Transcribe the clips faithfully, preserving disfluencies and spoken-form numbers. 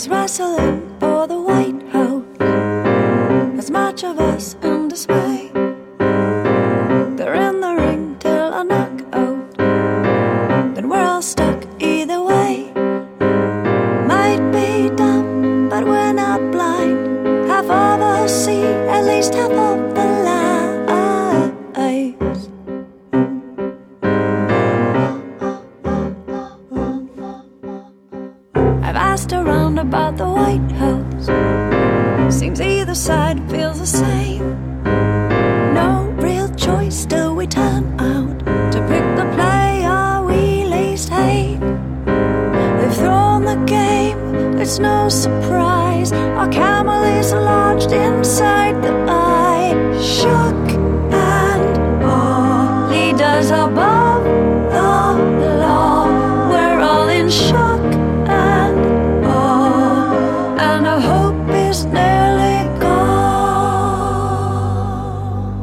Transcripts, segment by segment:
is wrestling for the White House. There's much of us in dismay. They're in the ring till a knockout. Then we're all stuck either way. Might be dumb, but we're not blind. Half of us see at least half of the lies. I've asked around about the White House. Seems either side feels the same. No real choice, still we turn out to pick the player we least hate. They've thrown the game, it's no surprise. Our camel is lodged inside the eye. Shook and awe, leaders above the law. We're all in shock and awe, and our hope is nearly gone.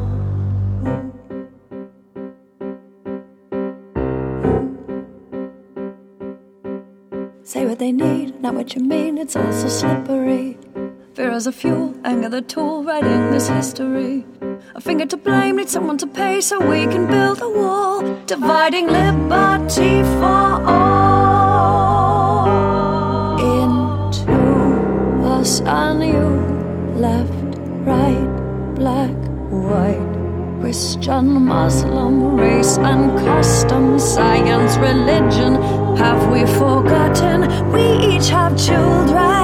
Say what they need, not what you mean, it's all so slippery. Fear as a fuel, anger the tool, writing this history. A finger to blame, need someone to pay so we can build a wall, dividing liberty for all. Into us and you, left, right, black, white, Christian, Muslim, race and custom, science, religion. Have we forgotten we each have children?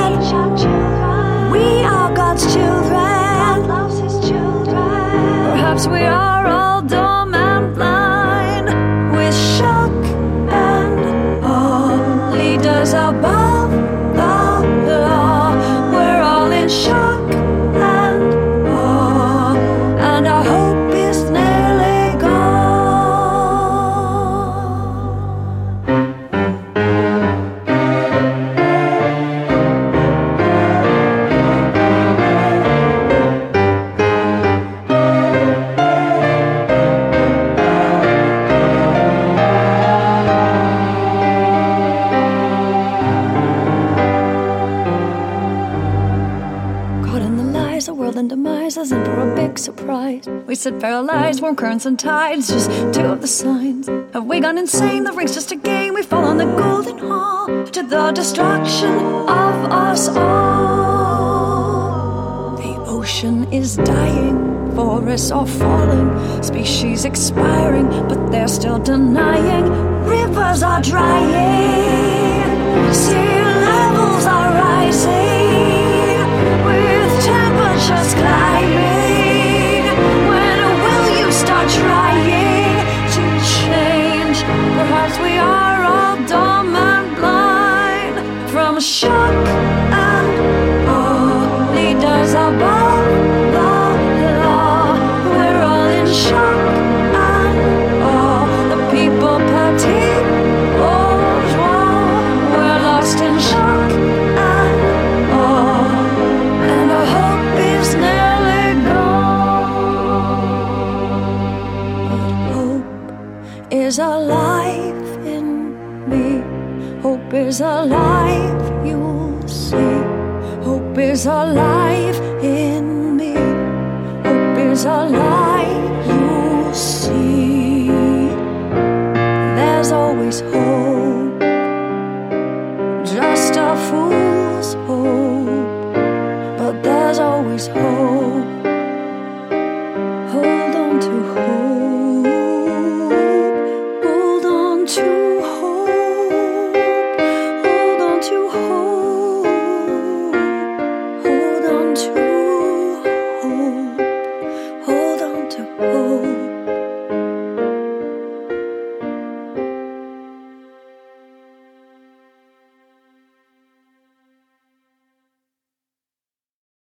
We are God's children. God loves his children. Perhaps we are all dumb and blind, with shock and awe. Leaders above the law. We're all in shock and awe, and our hope is nearly gone. The world and demise as in for a big surprise. We sit paralyzed, warm currents and tides, just two of the signs. Have we gone insane? The ring's just a game. We fall on the golden hall to the destruction of us all. The ocean is dying, forests are falling, species expiring, but they're still denying. Rivers are drying, sea levels are rising, with temperatures climbing. When will you start trying to change? Perhaps we are all dumb and blind from shock and awe. Leaders above the law. We're all in shock and awe. The people party bourgeois. We're lost in shock and awe, and our hope is nearly gone. But hope is alive in me. Hope is alive, you'll see. Hope is alive in me. Hope is alive.